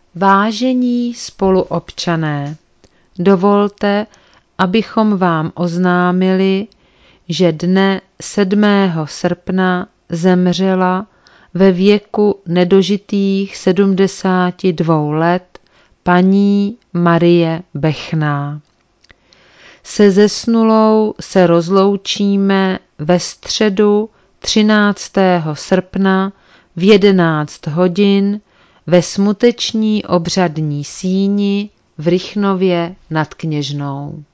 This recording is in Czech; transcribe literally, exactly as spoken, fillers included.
Vážení spoluobčané, dovolte, abychom vám oznámili, že dne sedmého srpna zemřela ve věku nedožitých sedmdesáti dvou let paní Marie Bechná. Se zesnulou se rozloučíme ve středu třináctého srpna v jedenáct hodin ve smuteční obřadní síni v Rychnově nad Kněžnou.